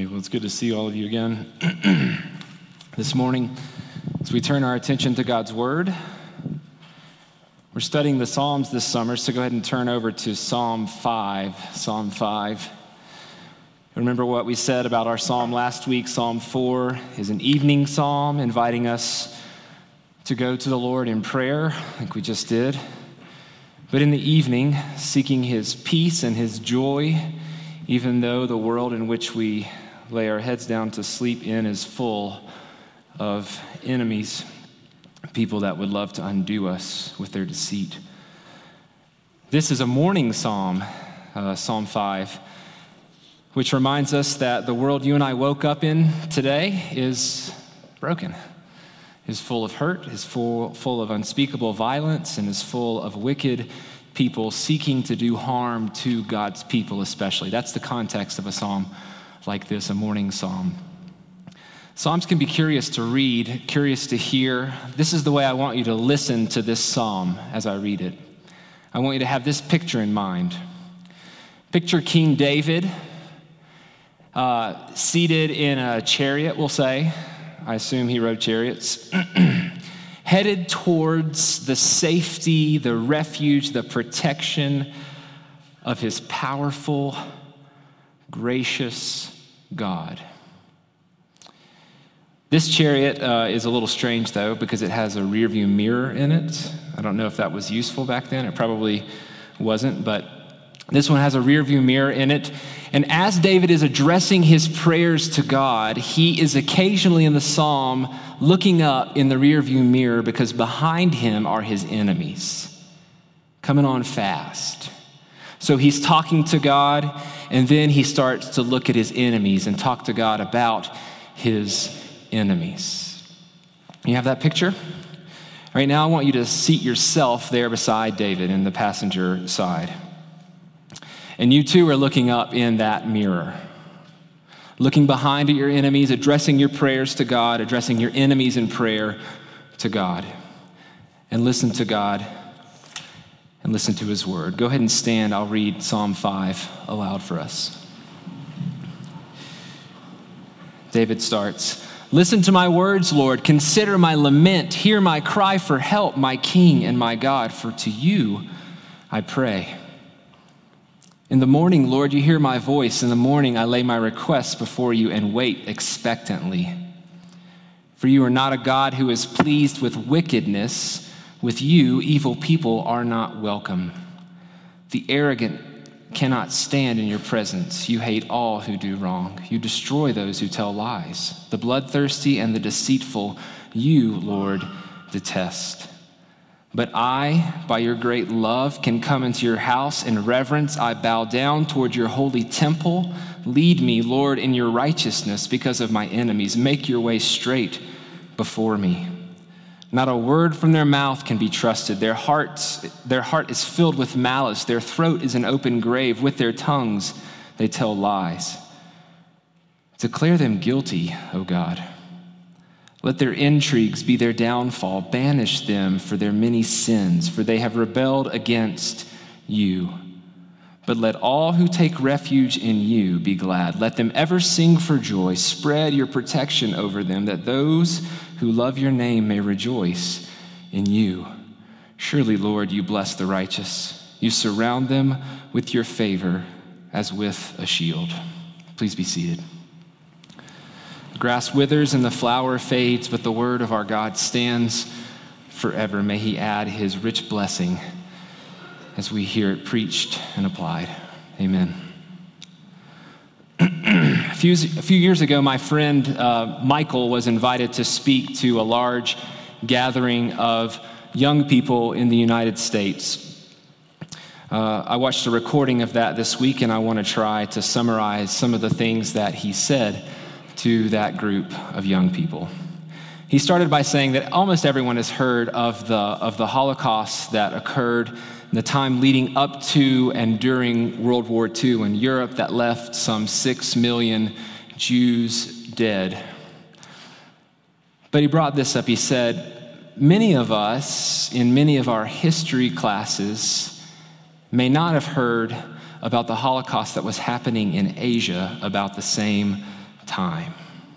Hey, well, it's good to see all of you again this morning. As we turn our attention to God's Word, we're studying the Psalms this summer, so go ahead and turn over to Psalm 5. Psalm 5. Remember what we said about our psalm last week. Psalm 4 is an evening psalm inviting us to go to the Lord in prayer, like we just did. But in the evening, seeking His peace and His joy, even though the world in which we lay our heads down to sleep in is full of enemies, people that would love to undo us with their deceit. This is a morning psalm, Psalm 5, which reminds us that the world you and I woke up in today is broken, is full of hurt, is full of unspeakable violence, and is full of wicked people seeking to do harm to God's people especially. That's the context of a psalm like this, a morning psalm. Psalms can be curious to read, curious to hear. This is the way I want you to listen to this psalm as I read it. I want you to have this picture in mind. Picture King David seated in a chariot, we'll say. I assume he rode chariots. Headed towards the safety, the refuge, the protection of his powerful, gracious God. This chariot is a little strange, though, because it has a rearview mirror in it. I don't know if that was useful back then. It probably wasn't, but this one has a rearview mirror in it. And as David is addressing his prayers to God, he is occasionally in the psalm looking up in the rearview mirror because behind him are his enemies coming on fast. So he's talking to God, and then he starts to look at his enemies and talk to God about his enemies. You have that picture? Right now, I want you to seat yourself there beside David in the passenger side. And you too are looking up in that mirror, looking behind at your enemies, addressing your prayers to God, addressing your enemies in prayer to God. And listen to God and listen to His word. Go ahead and stand. I'll read Psalm 5 aloud for us. David starts, "Listen to my words, Lord. Consider my lament. Hear my cry for help, my King and my God, for to you I pray. In the morning, Lord, you hear my voice. In the morning, I lay my requests before you and wait expectantly. For you are not a God who is pleased with wickedness. With you, evil people are not welcome. The arrogant cannot stand in your presence. You hate all who do wrong. You destroy those who tell lies. The bloodthirsty and the deceitful, you, Lord, detest. But I, by your great love, can come into your house in reverence. I bow down toward your holy temple. Lead me, Lord, in your righteousness because of my enemies. Make your way straight before me. Not a word from their mouth can be trusted. Their heart is filled with malice. Their throat is an open grave. With their tongues they tell lies. Declare them guilty, O God. Let their intrigues be their downfall. Banish them for their many sins, for they have rebelled against you. But let all who take refuge in you be glad. Let them ever sing for joy. Spread your protection over them, that those who love your name may rejoice in you. Surely, Lord, you bless the righteous. You surround them with your favor as with a shield." Please be seated. The grass withers and the flower fades, but the word of our God stands forever. May He add His rich blessing as we hear it preached and applied. Amen. A few years ago, my friend Michael was invited to speak to a large gathering of young people in the United States. I watched a recording of that this week, and I want to try to summarize some of the things that he said to that group of young people. He started by saying that almost everyone has heard of the Holocaust that occurred in the time leading up to and during World War II in Europe that left some 6 million Jews dead. But he brought this up. He said, many of us in many of our history classes may not have heard about the Holocaust that was happening in Asia about the same time.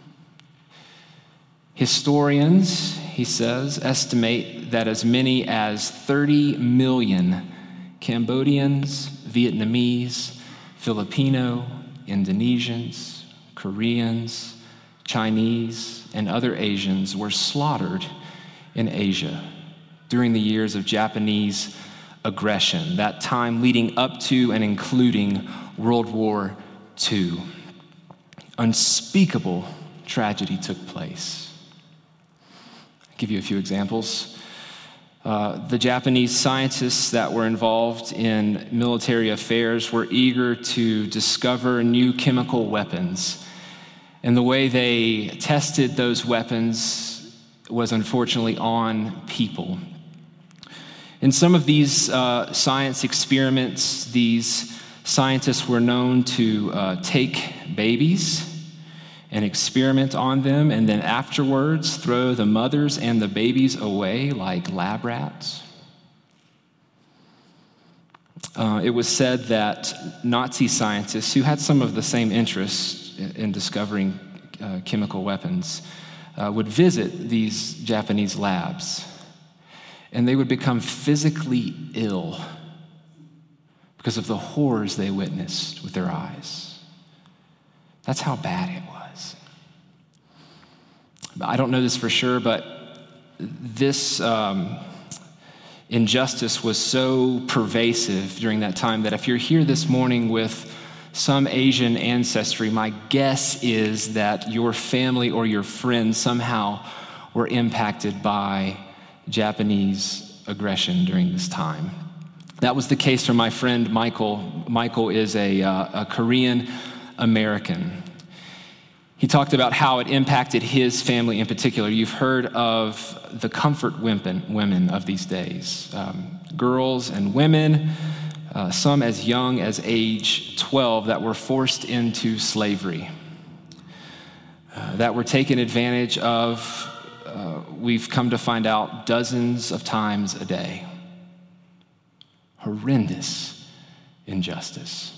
Historians, he says, estimate that as many as 30 million Cambodians, Vietnamese, Filipino, Indonesians, Koreans, Chinese, and other Asians were slaughtered in Asia during the years of Japanese aggression, that time leading up to and including World War II. Unspeakable tragedy took place. I'll give you a few examples. The Japanese scientists that were involved in military affairs were eager to discover new chemical weapons. And the way they tested those weapons was unfortunately on people. In some of these science experiments, these scientists were known to take babies and experiment on them, and then afterwards throw the mothers and the babies away like lab rats. It was said that Nazi scientists who had some of the same interests in discovering chemical weapons would visit these Japanese labs, and they would become physically ill because of the horrors they witnessed with their eyes. That's how bad it was. I don't know this for sure, but this injustice was so pervasive during that time that if you're here this morning with some Asian ancestry, my guess is that your family or your friends somehow were impacted by Japanese aggression during this time. That was the case for my friend Michael. Michael is a Korean American. He talked about how it impacted his family in particular. You've heard of the comfort women of these days. Girls and women, some as young as age 12, that were forced into slavery, that were taken advantage of, we've come to find out, dozens of times a day. Horrendous injustice.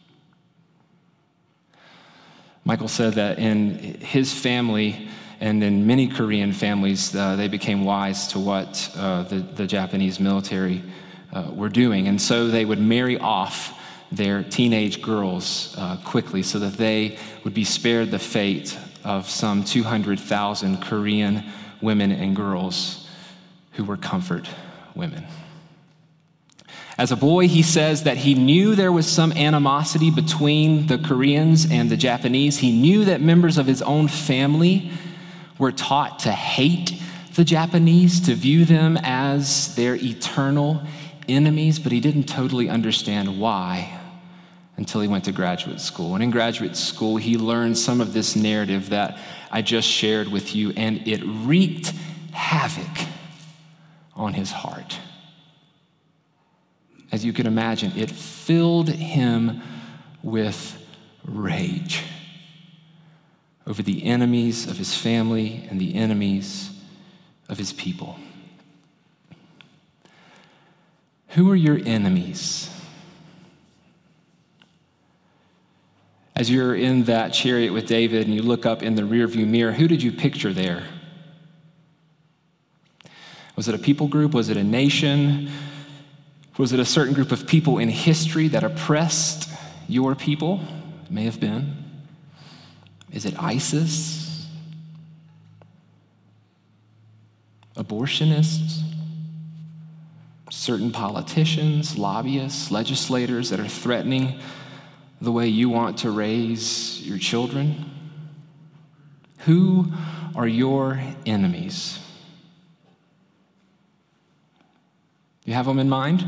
Michael said that in his family and in many Korean families, they became wise to what the Japanese military were doing. And so they would marry off their teenage girls quickly so that they would be spared the fate of some 200,000 Korean women and girls who were comfort women. As a boy, he says that he knew there was some animosity between the Koreans and the Japanese. He knew that members of his own family were taught to hate the Japanese, to view them as their eternal enemies, but he didn't totally understand why until he went to graduate school. And in graduate school, he learned some of this narrative that I just shared with you, and it wreaked havoc on his heart. As you can imagine, it filled him with rage over the enemies of his family and the enemies of his people. Who are your enemies? As you're in that chariot with David and you look up in the rearview mirror, who did you picture there? Was it a people group? Was it a nation? Was it a certain group of people in history that oppressed your people? It may have been. Is it ISIS? Abortionists? Certain politicians, lobbyists, legislators that are threatening the way you want to raise your children? Who are your enemies? You have them in mind?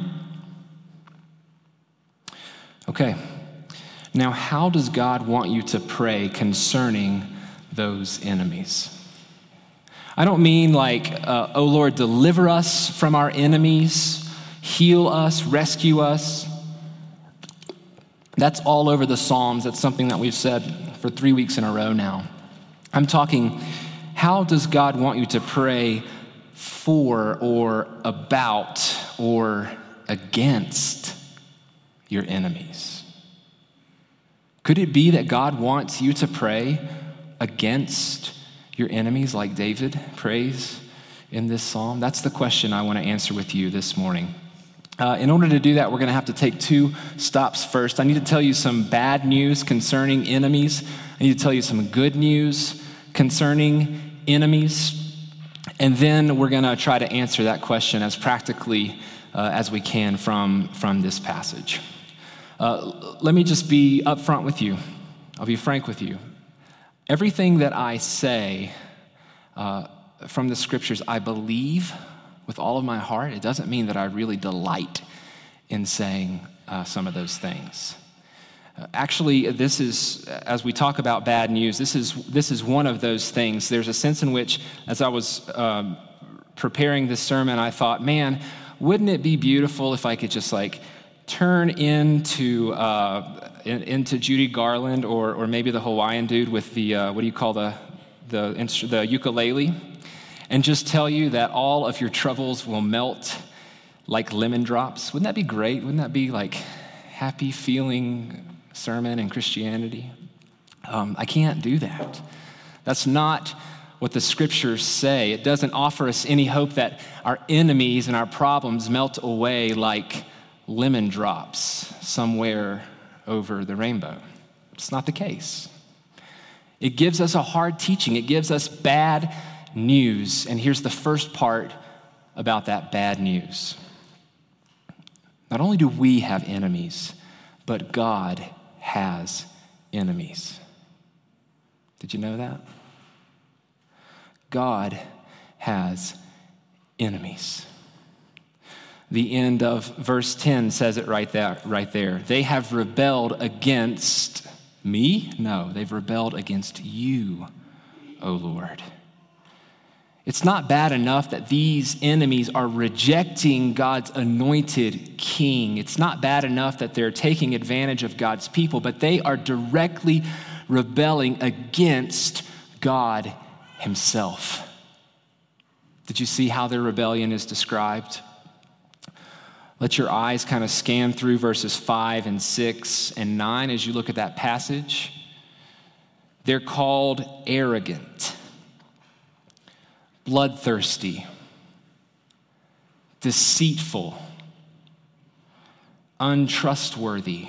Okay. Now, how does God want you to pray concerning those enemies? I don't mean like, oh Lord, deliver us from our enemies, heal us, rescue us. That's all over the Psalms. That's something that we've said for 3 weeks in a row now. I'm talking, how does God want you to pray for or about or against your enemies? Could it be that God wants you to pray against your enemies like David prays in this psalm? That's the question I want to answer with you this morning. In order to do that, we're going to have to take 2 stops first. I need to tell you some bad news concerning enemies. I need to tell you some good news concerning enemies. And then we're going to try to answer that question as practically as we can from this passage. Let me just be upfront with you. I'll be frank with you. Everything that I say from the scriptures, I believe with all of my heart. It doesn't mean that I really delight in saying some of those things. Actually, this is, as we talk about bad news, this is one of those things. There's a sense in which, as I was preparing this sermon, I thought, man, wouldn't it be beautiful if I could just turn into Judy Garland or maybe the Hawaiian dude with the what do you call the ukulele, and just tell you that all of your troubles will melt like lemon drops. Wouldn't that be great? Wouldn't that be happy feeling sermon in Christianity? I can't do that. That's not what the scriptures say. It doesn't offer us any hope that our enemies and our problems melt away like lemon drops somewhere over the rainbow. It's not the case. It gives us a hard teaching. It gives us bad news. And here's the first part about that bad news. Not only do we have enemies, but God has enemies. Did you know that? God has enemies. The end of verse 10 says it right there. They have rebelled against me? No, they've rebelled against you, O Lord. It's not bad enough that these enemies are rejecting God's anointed king. It's not bad enough that they're taking advantage of God's people, but they are directly rebelling against God himself. Did you see how their rebellion is described? Let your eyes kind of scan through verses 5 and 6 and 9 as you look at that passage. They're called arrogant, bloodthirsty, deceitful, untrustworthy.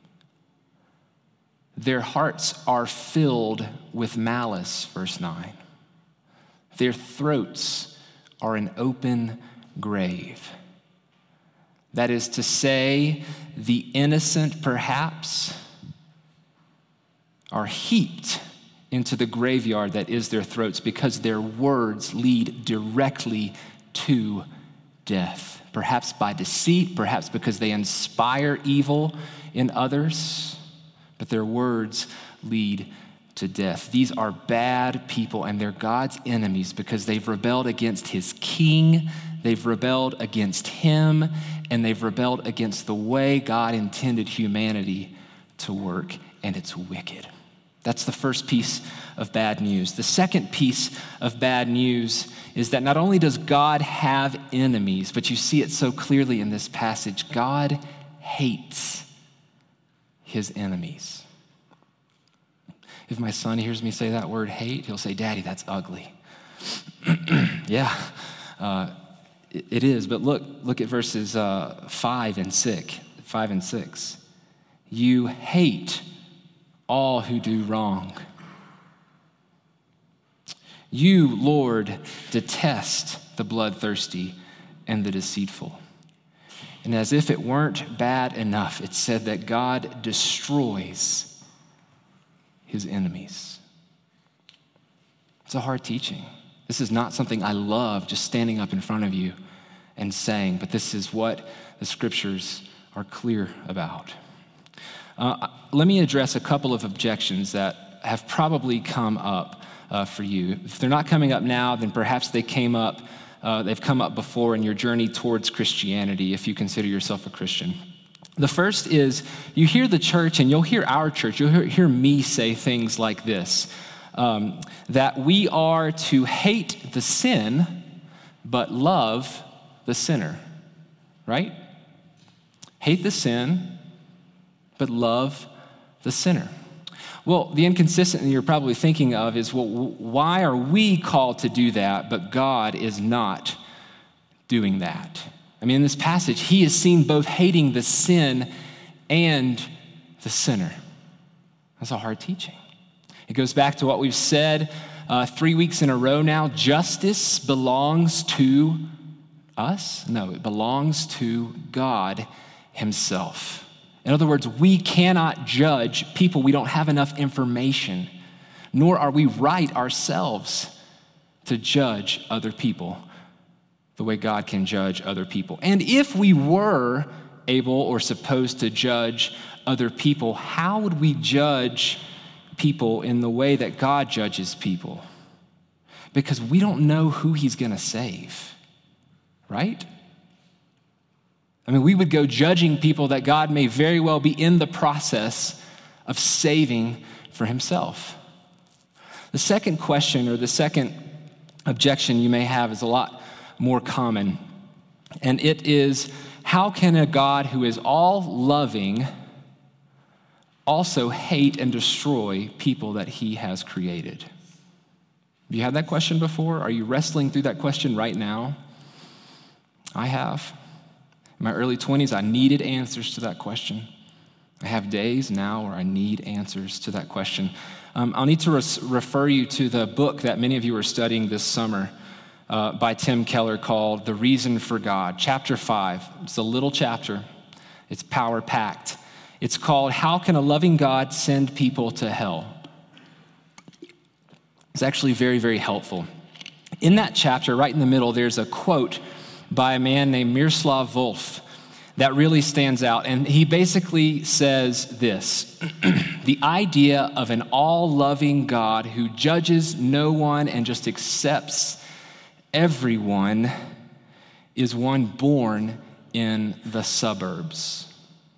Their hearts are filled with malice, verse 9. Their throats are an open grave. That is to say, the innocent perhaps are heaped into the graveyard that is their throats because their words lead directly to death. Perhaps by deceit, perhaps because they inspire evil in others, but their words lead to death. These are bad people, and they're God's enemies because they've rebelled against his king, they've rebelled against him, and they've rebelled against the way God intended humanity to work, and it's wicked. That's the first piece of bad news. The second piece of bad news is that not only does God have enemies, but you see it so clearly in this passage, God hates his enemies. If my son hears me say that word hate, he'll say, "Daddy, that's ugly." Yeah, it is. But look at verses 5 and 6. You hate all who do wrong. You, Lord, detest the bloodthirsty and the deceitful. And as if it weren't bad enough, it said that God destroys his enemies. It's a hard teaching. This is not something I love just standing up in front of you and saying, but this is what the scriptures are clear about. Let me address a couple of objections that have probably come up for you. If they're not coming up now, then perhaps they've come up before in your journey towards Christianity, if you consider yourself a Christian. The first is, you hear the church, and you'll hear our church, you'll hear me say things like this, that we are to hate the sin, but love the sinner, right? Hate the sin, but love the sinner. Well, the inconsistency you're probably thinking of is, well, why are we called to do that, but God is not doing that? I mean, in this passage, he is seen both hating the sin and the sinner. That's a hard teaching. It goes back to what we've said 3 weeks in a row now. Justice belongs to us? No, it belongs to God himself. In other words, we cannot judge people we don't have enough information, nor are we right ourselves to judge other people the way God can judge other people. And if we were able or supposed to judge other people, how would we judge people in the way that God judges people? Because we don't know who he's going to save, right? I mean, we would go judging people that God may very well be in the process of saving for himself. The second question, or the second objection you may have, is a lot more common. And it is, how can a God who is all loving also hate and destroy people that he has created? Have you had that question before? Are you wrestling through that question right now? I have. In my early 20s, I needed answers to that question. I have days now where I need answers to that question. I'll need to refer you to the book that many of you are studying this summer by Tim Keller called The Reason for God, chapter 5. It's a little chapter. It's power-packed. It's called How Can a Loving God Send People to Hell? It's actually very, very helpful. In that chapter, right in the middle, there's a quote by a man named Miroslav Volf that really stands out. And he basically says this: the idea of an all-loving God who judges no one and just accepts everyone is one born in the suburbs.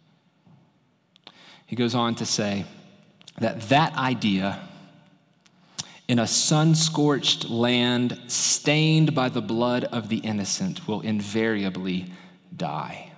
He goes on to say that idea in a sun-scorched land stained by the blood of the innocent will invariably die.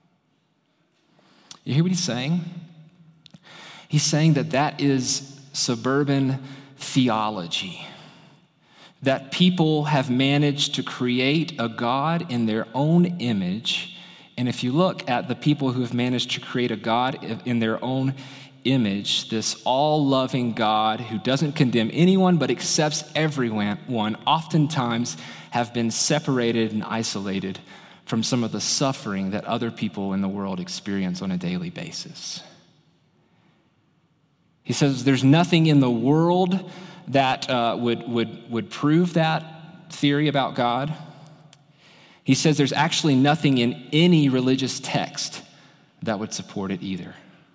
You hear what he's saying? He's saying that is suburban theology, that people have managed to create a God in their own image. And if you look at the people who have managed to create a God in their own image, this all-loving God who doesn't condemn anyone but accepts everyone, oftentimes have been separated and isolated from some of the suffering that other people in the world experience on a daily basis. He says there's nothing in the world that would prove that theory about God. He says there's actually nothing in any religious text that would support it either.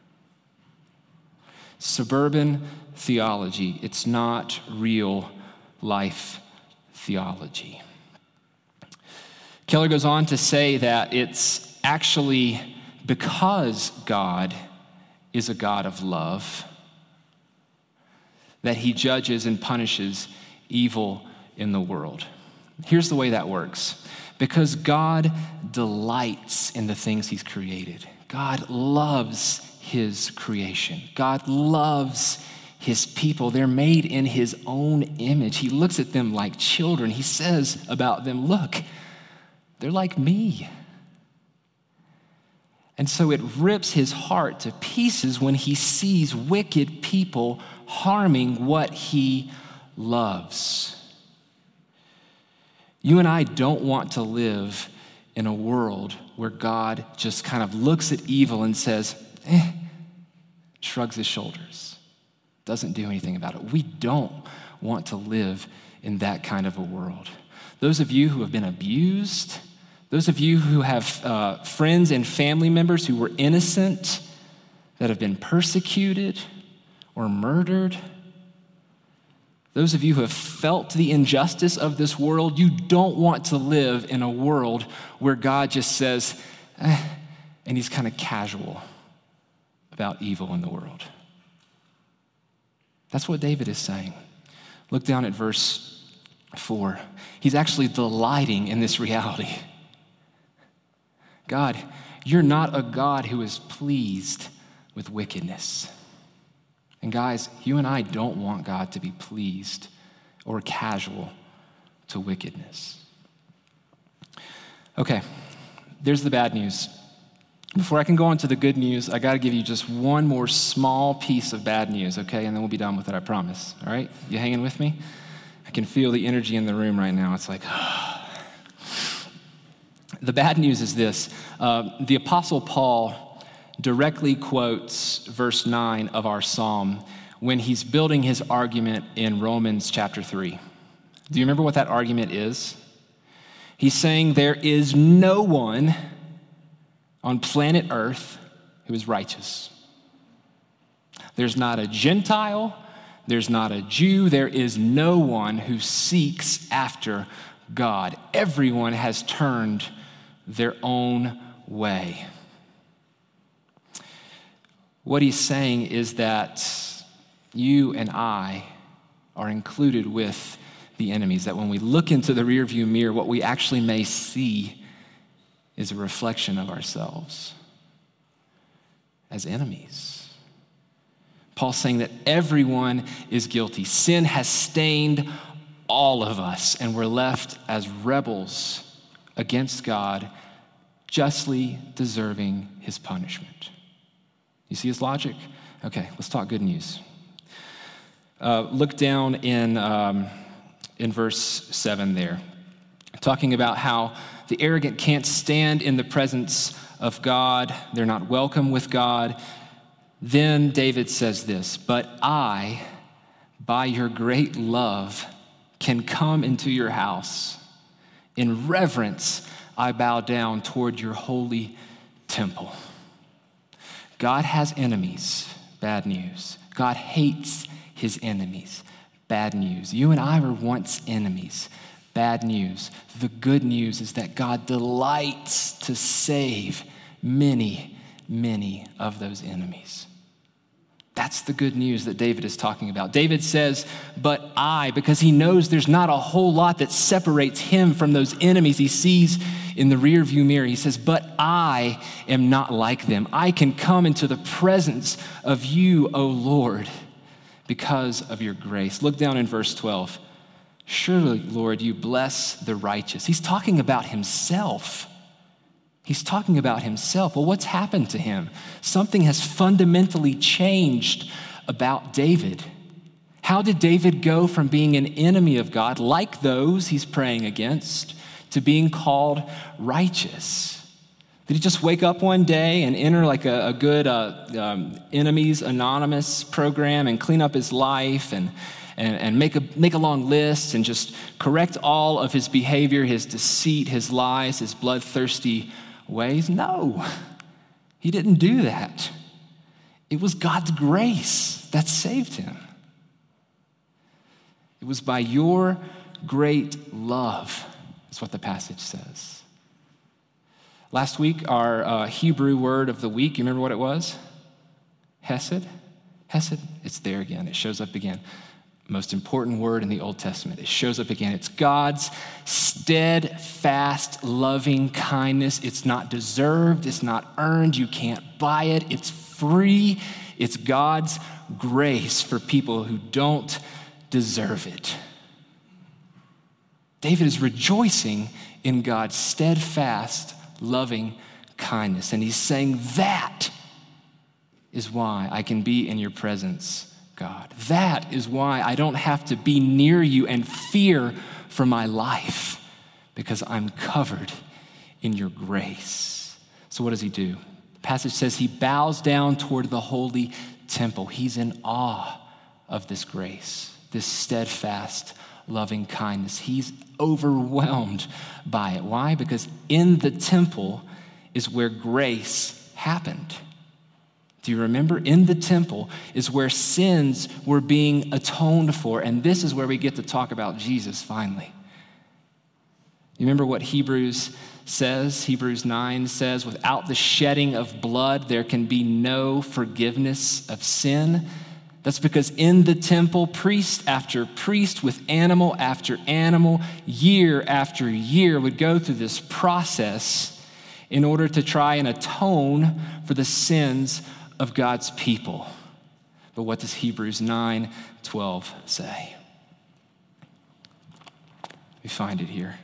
Suburban theology, it's not real life theology. Keller goes on to say that it's actually because God is a God of love that he judges and punishes evil in the world. Here's the way that works. Because God delights in the things he's created. God loves his creation. God loves his people. They're made in his own image. He looks at them like children. He says about them, look, they're like me. And so it rips his heart to pieces when he sees wicked people harming what he loves. You and I don't want to live in a world where God just kind of looks at evil and says, shrugs his shoulders, doesn't do anything about it. We don't want to live in that kind of a world. Those of you who have been abused, those of you who have friends and family members who were innocent, that have been persecuted or murdered, those of you who have felt the injustice of this world, you don't want to live in a world where God just says, and he's kind of casual about evil in the world. That's what David is saying. Look down at verse 4. He's actually delighting in this reality. God, you're not a God who is pleased with wickedness. And guys, you and I don't want God to be pleased or casual to wickedness. Okay, there's the bad news. Before I can go on to the good news, I got to give you just one more small piece of bad news, okay? And then we'll be done with it, I promise. All right? You hanging with me? I can feel the energy in the room right now. It's like, The bad news is this. The Apostle Paul directly quotes verse 9 of our psalm when he's building his argument in Romans chapter 3. Do you remember what that argument is? He's saying there is no one on planet Earth who is righteous. There's not a Gentile, there's not a Jew, there is no one who seeks after God. Everyone has turned their own way. What he's saying is that you and I are included with the enemies, that when we look into the rearview mirror, what we actually may see is a reflection of ourselves as enemies. Paul's saying that everyone is guilty. Sin has stained all of us, and we're left as rebels against God, justly deserving his punishment. You see his logic? Okay, let's talk good news. Look down in verse 7 there, talking about how the arrogant can't stand in the presence of God. They're not welcome with God. Then David says this, "But I, by your great love, can come into your house. In reverence, I bow down toward your holy temple." God has enemies, bad news. God hates his enemies, bad news. You and I were once enemies, bad news. The good news is that God delights to save many, many of those enemies. That's the good news that David is talking about. David says, "But I," because he knows there's not a whole lot that separates him from those enemies he sees in the rearview mirror. He says, "But I am not like them. I can come into the presence of you, O Lord, because of your grace." Look down in verse 12. "Surely, Lord, you bless the righteous." He's talking about himself. He's talking about himself. Well, what's happened to him? Something has fundamentally changed about David. How did David go from being an enemy of God, like those he's praying against, to being called righteous? Did he just wake up one day and enter like a good Enemies Anonymous program and clean up his life and make a long list and just correct all of his behavior, his deceit, his lies, his bloodthirsty ways? No, he didn't do that. It was God's grace that saved him. It was by your great love, is what the passage says. Last week, our Hebrew word of the week, you remember what it was? Hesed? Hesed, it's there again. It shows up again. Most important word in the Old Testament. It shows up again. It's God's steadfast, loving kindness. It's not deserved. It's not earned. You can't buy it. It's free. It's God's grace for people who don't deserve it. David is rejoicing in God's steadfast, loving kindness. And he's saying, that is why I can be in your presence, God. That is why I don't have to be near you and fear for my life, because I'm covered in your grace. So what does he do? The passage says he bows down toward the holy temple. He's in awe of this grace, this steadfast, loving kindness. He's overwhelmed by it. Why? Because in the temple is where grace happened. Do you remember? In the temple is where sins were being atoned for. And this is where we get to talk about Jesus finally. You remember what Hebrews says? Hebrews 9 says, without the shedding of blood, there can be no forgiveness of sin. That's because in the temple, priest after priest with animal after animal, year after year would go through this process in order to try and atone for the sins of God's people. But what does Hebrews 9:12 say? We find it here.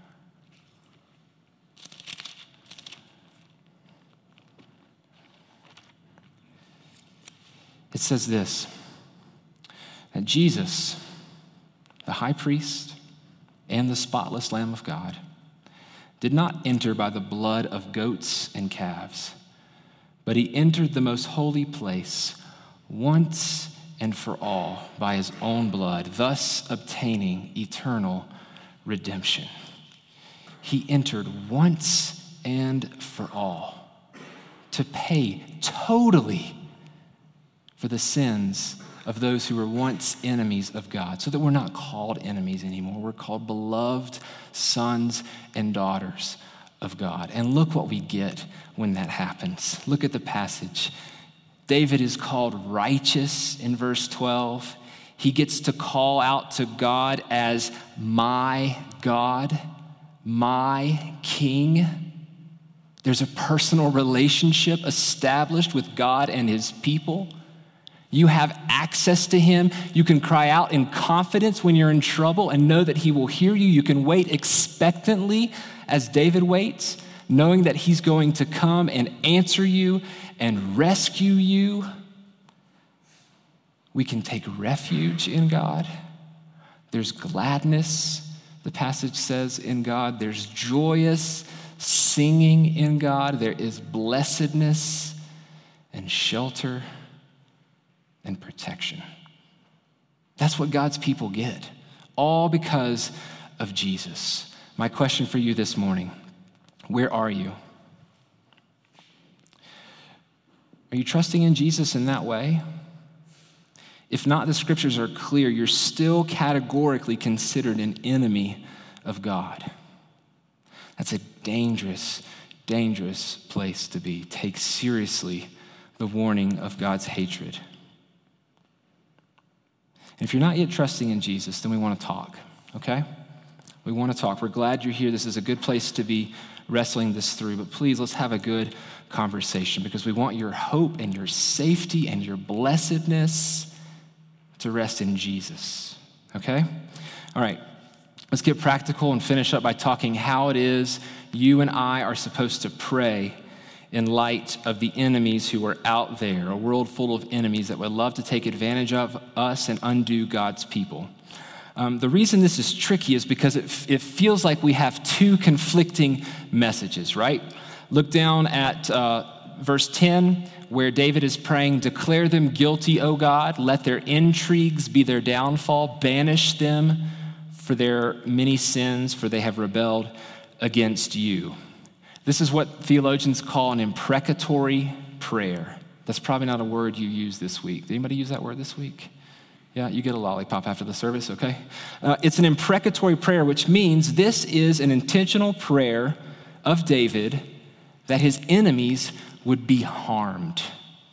It says this, that Jesus, the high priest and the spotless Lamb of God, did not enter by the blood of goats and calves, but he entered the most holy place once and for all by his own blood, thus obtaining eternal redemption. He entered once and for all to pay totally for the sins of those who were once enemies of God, so that we're not called enemies anymore. We're called beloved sons and daughters of God. And look what we get when that happens. Look at the passage. David is called righteous in verse 12. He gets to call out to God as my God, my King. There's a personal relationship established with God and his people. You have access to him. You can cry out in confidence when you're in trouble and know that he will hear you. You can wait expectantly as David waits, knowing that he's going to come and answer you and rescue you. We can take refuge in God. There's gladness, the passage says, in God. There's joyous singing in God. There is blessedness and shelter and protection. That's what God's people get, all because of Jesus. My question for you this morning, where are you? Are you trusting in Jesus in that way? If not, the scriptures are clear. You're still categorically considered an enemy of God. That's a dangerous, dangerous place to be. Take seriously the warning of God's hatred. And if you're not yet trusting in Jesus, then we want to talk, okay? We want to talk. We're glad you're here. This is a good place to be wrestling this through, but please, let's have a good conversation because we want your hope and your safety and your blessedness to rest in Jesus, okay? All right, let's get practical and finish up by talking how it is you and I are supposed to pray in light of the enemies who are out there, a world full of enemies that would love to take advantage of us and undo God's people. The reason this is tricky is because it feels like we have two conflicting messages, right? Look down at verse 10, where David is praying, declare them guilty, O God, let their intrigues be their downfall, banish them for their many sins, for they have rebelled against you. This is what theologians call an imprecatory prayer. That's probably not a word you use this week. Did anybody use that word this week? Yeah, you get a lollipop after the service, okay? It's an imprecatory prayer, which means this is an intentional prayer of David that his enemies would be harmed.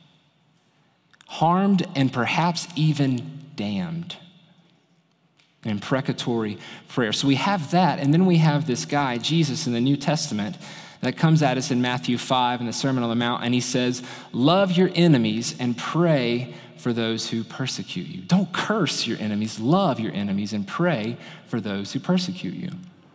Harmed and perhaps even damned. An imprecatory prayer. So we have that, and then we have this guy, Jesus, in the New Testament, that comes at us in Matthew 5 in the Sermon on the Mount, and he says, love your enemies and pray for those who persecute you. Don't curse your enemies, love your enemies and pray for those who persecute you.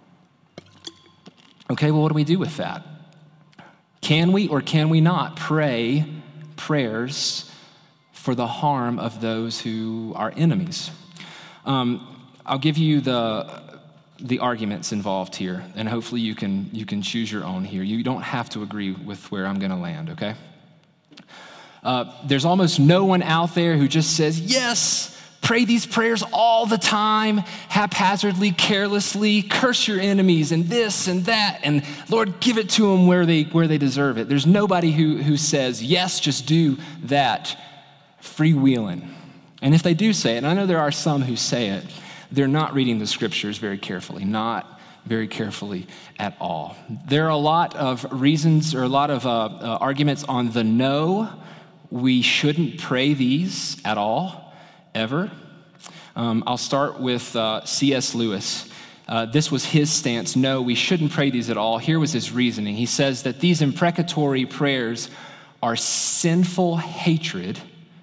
Okay, well, what do we do with that? Can we or can we not pray prayers for the harm of those who are enemies? I'll give you the arguments involved here, and hopefully you can choose your own here. You don't have to agree with where I'm going to land, okay? There's almost no one out there who just says, yes, pray these prayers all the time, haphazardly, carelessly, curse your enemies and this and that, and Lord, give it to them where they deserve it. There's nobody who says, yes, just do that, freewheeling. And if they do say it, and I know there are some who say it, they're not reading the scriptures very carefully, not very carefully at all. There are a lot of reasons or a lot of arguments on the no. We shouldn't pray these at all, ever. I'll start with C.S. Lewis. This was his stance. No, we shouldn't pray these at all. Here was his reasoning. He says that these imprecatory prayers are sinful hatred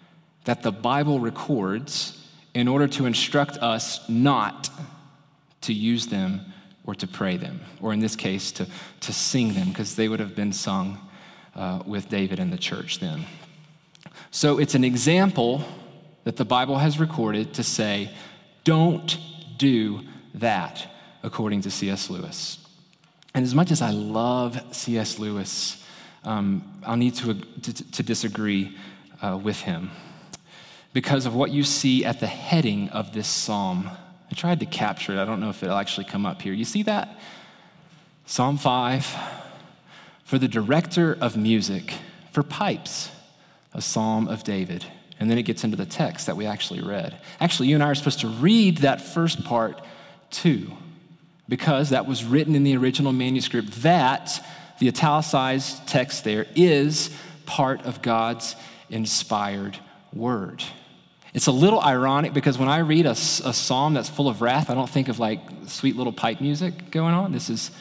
that the Bible records in order to instruct us not to use them or to pray them, or in this case, to sing them, because they would have been sung with David in the church then. So it's an example that the Bible has recorded to say, don't do that, according to C.S. Lewis. And as much as I love C.S. Lewis, I'll need to disagree with him because of what you see at the heading of this psalm. I tried to capture it. I don't know if it'll actually come up here. You see that? Psalm 5, for the director of music, for pipes, a psalm of David. And then it gets into the text that we actually read. Actually, you and I are supposed to read that first part too, because that was written in the original manuscript. That, the italicized text there, is part of God's inspired word. It's a little ironic because when I read a psalm that's full of wrath, I don't think of like sweet little pipe music going on. This is,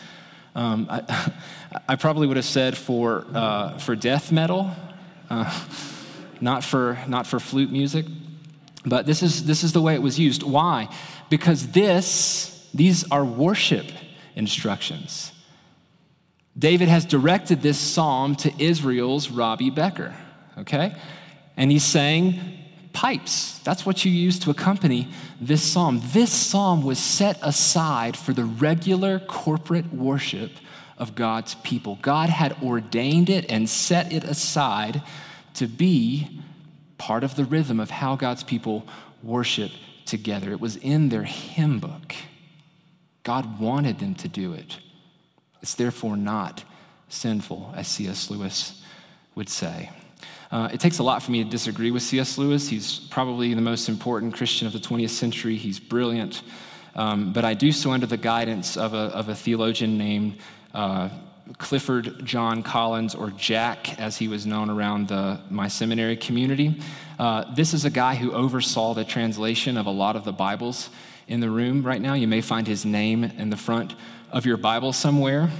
I probably would have said for death metal, not for flute music, but this is the way it was used. Why? Because these are worship instructions. David has directed this psalm to Israel's Robbie Becker, okay? And he's saying, pipes, that's what you use to accompany this psalm. This psalm was set aside for the regular corporate worship of God's people. God had ordained it and set it aside to be part of the rhythm of how God's people worship together. It was in their hymn book. God wanted them to do it. It's therefore not sinful, as C.S. Lewis would say. It takes a lot for me to disagree with C.S. Lewis. He's probably the most important Christian of the 20th century. He's brilliant. But I do so under the guidance of a theologian named Clifford John Collins, or Jack, as he was known around my seminary community. This is a guy who oversaw the translation of a lot of the Bibles in the room right now. You may find his name in the front of your Bible somewhere.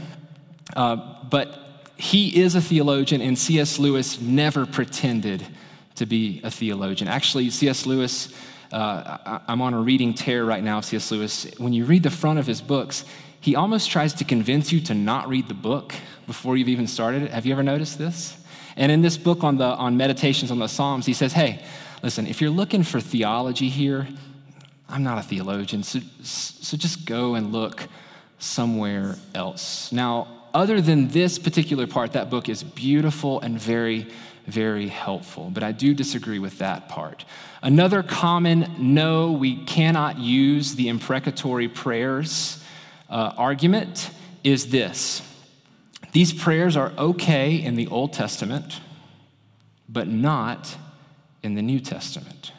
But he is a theologian, and C.S. Lewis never pretended to be a theologian. Actually, C.S. Lewis, I'm on a reading tear right now of C.S. Lewis. When you read the front of his books, he almost tries to convince you to not read the book before you've even started it. Have you ever noticed this? And in this book on Meditations on the Psalms, he says, hey, listen, if you're looking for theology here, I'm not a theologian, so just go and look somewhere else. Now, other than this particular part, that book is beautiful and very, very helpful, but I do disagree with that part. Another common no, we cannot use the imprecatory prayers argument is this. These prayers are okay in the Old Testament, but not in the New Testament.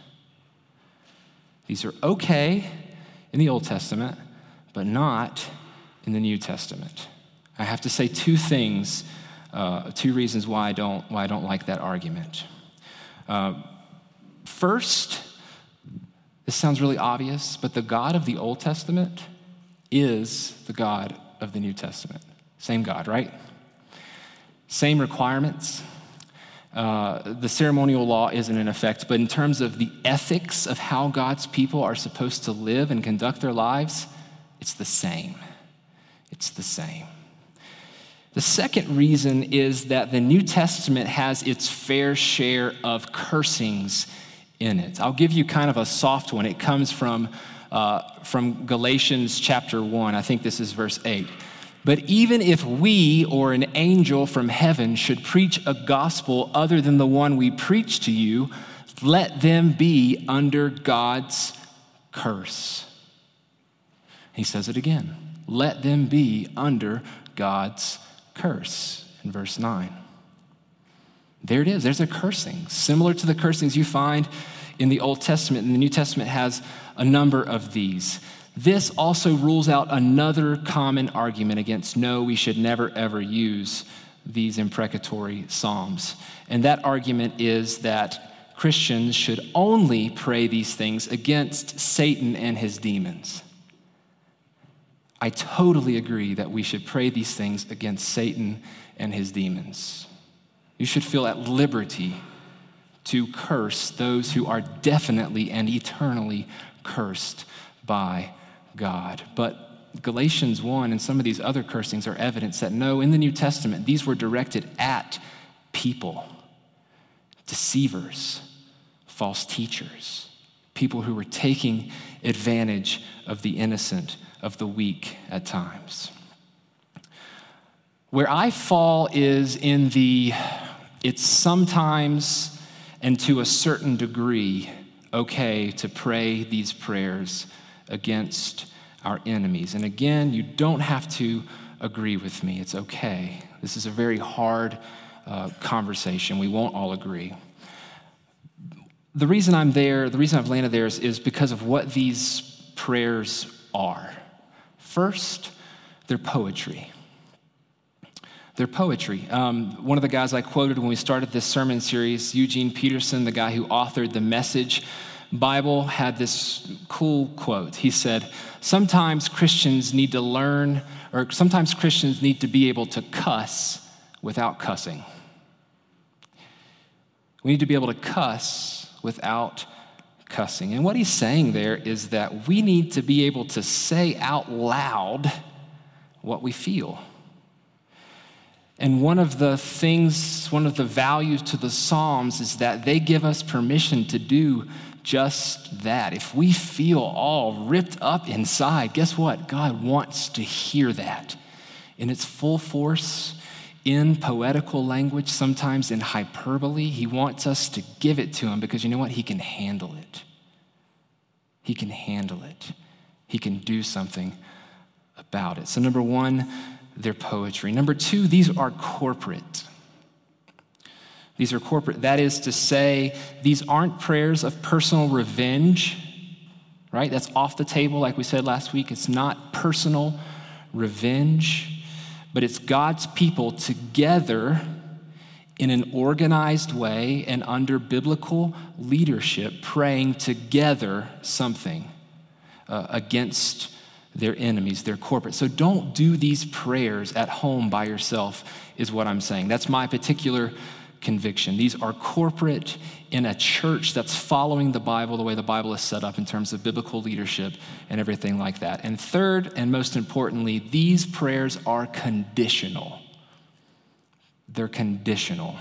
These are okay in the Old Testament, but not in the New Testament. I have to say two things, two reasons why I don't like that argument. First, this sounds really obvious, but the God of the Old Testament is the God of the New Testament. Same God, right? Same requirements. The ceremonial law isn't in effect, but in terms of the ethics of how God's people are supposed to live and conduct their lives, it's the same. It's the same. The second reason is that the New Testament has its fair share of cursings in it. I'll give you kind of a soft one. It comes from Galatians chapter 1. I think this is verse 8. But even if we or an angel from heaven should preach a gospel other than the one we preach to you, let them be under God's curse. He says it again. Let them be under God's curse in verse 9. There it is. There's a cursing, similar to the cursings you find in the Old Testament, and the New Testament has a number of these. This also rules out another common argument against no, we should never ever use these imprecatory psalms. And that argument is that Christians should only pray these things against Satan and his demons. I totally agree that we should pray these things against Satan and his demons. You should feel at liberty to curse those who are definitely and eternally cursed by God. But Galatians 1 and some of these other cursings are evidence that no, in the New Testament, these were directed at people, deceivers, false teachers, people who were taking advantage of the innocent, of the weak at times. Where I fall is in it's sometimes and to a certain degree okay to pray these prayers against our enemies. And again, you don't have to agree with me. It's okay. This is a very hard conversation. We won't all agree. The reason I'm there, the reason I've landed there is because of what these prayers are. First, they're poetry. They're poetry. One of the guys I quoted when we started this sermon series, Eugene Peterson, the guy who authored the Message Bible, had this cool quote. He said, sometimes Christians need to be able to cuss without cussing. We need to be able to cuss without cussing. And what he's saying there is that we need to be able to say out loud what we feel. And one of the values to the Psalms is that they give us permission to do just that. If we feel all ripped up inside, guess what? God wants to hear that in its full force, in poetical language, sometimes in hyperbole. He wants us to give it to him because you know what? He can handle it. He can handle it. He can do something about it. So number one, they're poetry. Number two, these are corporate. These are corporate. That is to say, these aren't prayers of personal revenge, right? That's off the table, like we said last week. It's not personal revenge, but it's God's people together in an organized way and under biblical leadership, praying together something against their enemies, their corporate. So don't do these prayers at home by yourself, is what I'm saying. That's my particular conviction. These are corporate in a church that's following the Bible the way the Bible is set up in terms of biblical leadership and everything like that. And third, and most importantly, these prayers are conditional. They're conditional.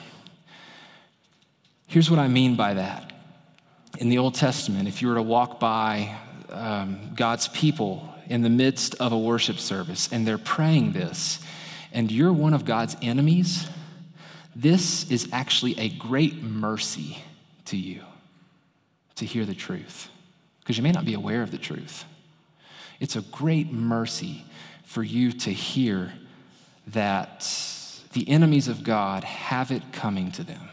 Here's what I mean by that. In the Old Testament, if you were to walk by God's people in the midst of a worship service and they're praying this, and you're one of God's enemies, this is actually a great mercy to you to hear the truth, because you may not be aware of the truth. It's a great mercy for you to hear that the enemies of God have it coming to them.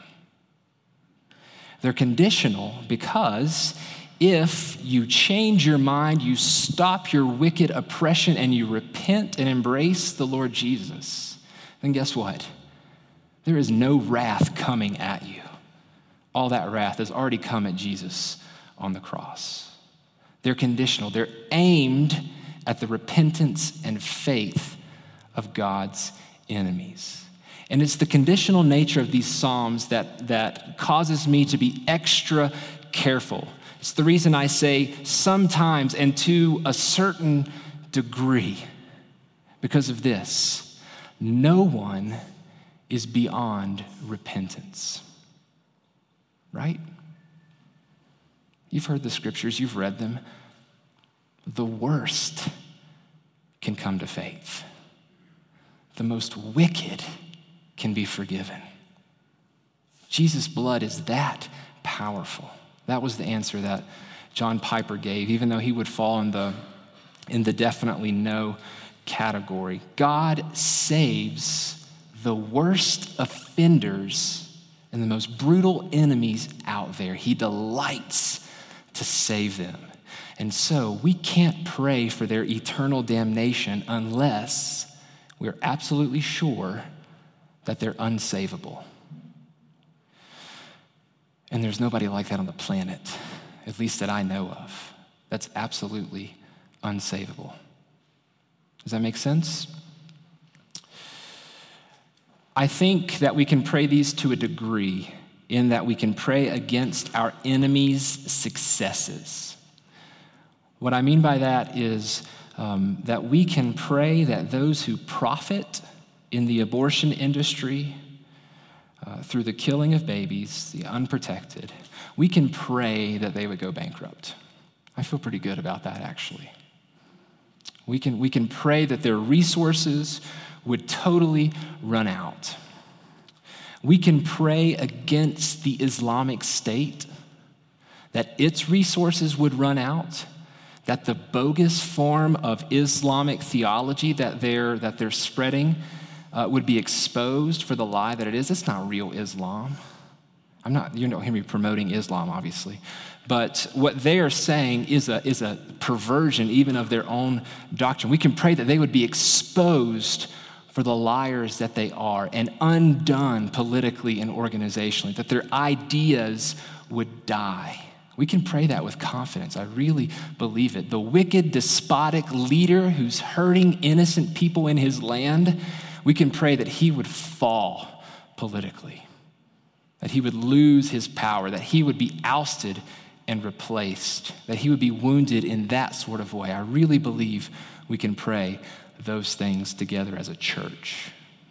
They're conditional because if you change your mind, you stop your wicked oppression, and you repent and embrace the Lord Jesus, then guess what? There is no wrath coming at you. All that wrath has already come at Jesus on the cross. They're conditional. They're aimed at the repentance and faith of God's enemies. And it's the conditional nature of these Psalms that causes me to be extra careful. It's the reason I say sometimes and to a certain degree, because of this. No one is beyond repentance, right? You've heard the scriptures, you've read them. The worst can come to faith. The most wicked can be forgiven. Jesus' blood is that powerful. That was the answer that John Piper gave, even though he would fall in the definitely no category. God saves the worst offenders and the most brutal enemies out there. He delights to save them. And so we can't pray for their eternal damnation unless we're absolutely sure that they're unsavable. And there's nobody like that on the planet, at least that I know of, that's absolutely unsavable. Does that make sense? I think that we can pray these to a degree in that we can pray against our enemies' successes. What I mean by that is that we can pray that those who profit in the abortion industry through the killing of babies, the unprotected, we can pray that they would go bankrupt. I feel pretty good about that, actually. We can pray that their resources would totally run out. We can pray against the Islamic State, that its resources would run out, that the bogus form of Islamic theology that they're spreading would be exposed for the lie that it is. It's not real Islam. You don't hear me promoting Islam, obviously. But what they are saying is a perversion even of their own doctrine. We can pray that they would be exposed for the liars that they are and undone politically and organizationally, that their ideas would die. We can pray that with confidence. I really believe it. The wicked, despotic leader who's hurting innocent people in his land, we can pray that he would fall politically, that he would lose his power, that he would be ousted and replaced, that he would be wounded in that sort of way. I really believe we can pray those things together as a church.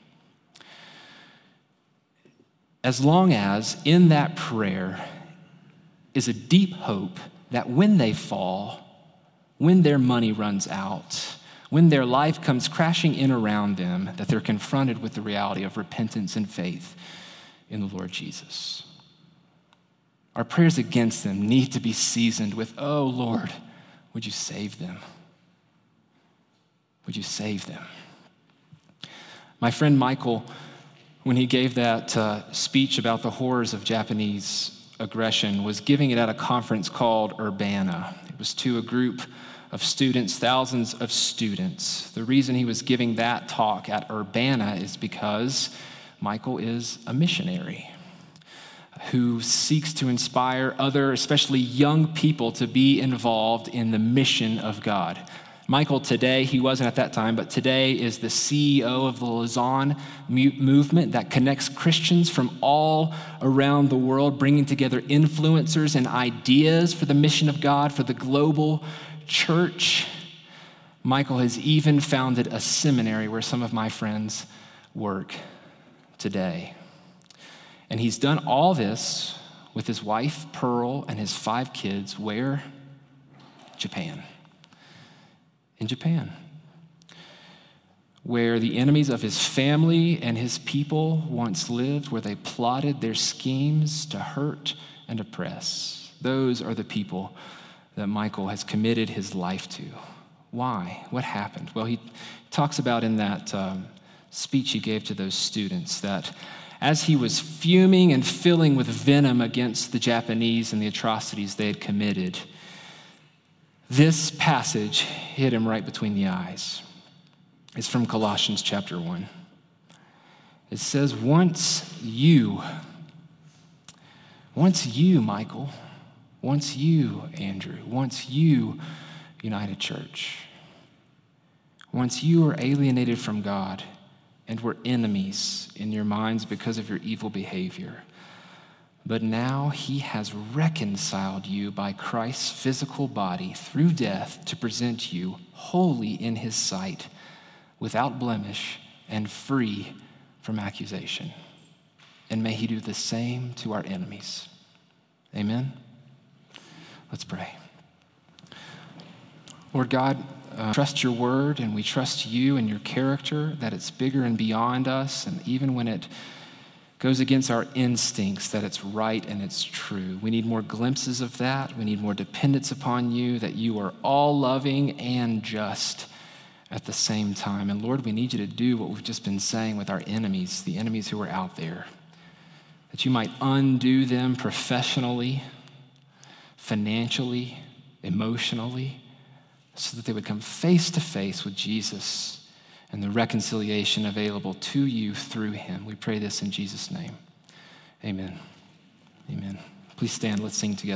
As long as in that prayer is a deep hope that when they fall, when their money runs out, when their life comes crashing in around them, that they're confronted with the reality of repentance and faith in the Lord Jesus. Our prayers against them need to be seasoned with, oh Lord, would you save them? Would you save them? My friend Michael, when he gave that speech about the horrors of Japanese aggression, was giving it at a conference called Urbana. It was to a group of students, thousands of students. The reason he was giving that talk at Urbana is because Michael is a missionary who seeks to inspire other, especially young people, to be involved in the mission of God. Michael today, he wasn't at that time, but today is the CEO of the Lausanne movement that connects Christians from all around the world, bringing together influencers and ideas for the mission of God, for the global church. Michael has even founded a seminary where some of my friends work today. And he's done all this with his wife, Pearl, and his 5 kids. Where? Japan. In Japan, where the enemies of his family and his people once lived, where they plotted their schemes to hurt and oppress. Those are the people that Michael has committed his life to. Why? What happened? Well, he talks about in that speech he gave to those students that as he was fuming and filling with venom against the Japanese and the atrocities they had committed, this passage hit him right between the eyes. It's from Colossians chapter 1. It says, once you, Michael, once you, Andrew, once you, United Church, once you were alienated from God and were enemies in your minds because of your evil behavior, but now he has reconciled you by Christ's physical body through death to present you holy in his sight, without blemish and free from accusation. And may he do the same to our enemies. Amen? Let's pray. Lord God, trust your word, and we trust you and your character, that it's bigger and beyond us, and even when it goes against our instincts, that it's right and it's true. We need more glimpses of that. We need more dependence upon you, that you are all loving and just at the same time. And Lord, we need you to do what we've just been saying with our enemies, the enemies who are out there, that you might undo them professionally, financially, emotionally, so that they would come face to face with Jesus and the reconciliation available to you through him. We pray this in Jesus' name. Amen. Amen. Please stand. Let's sing together.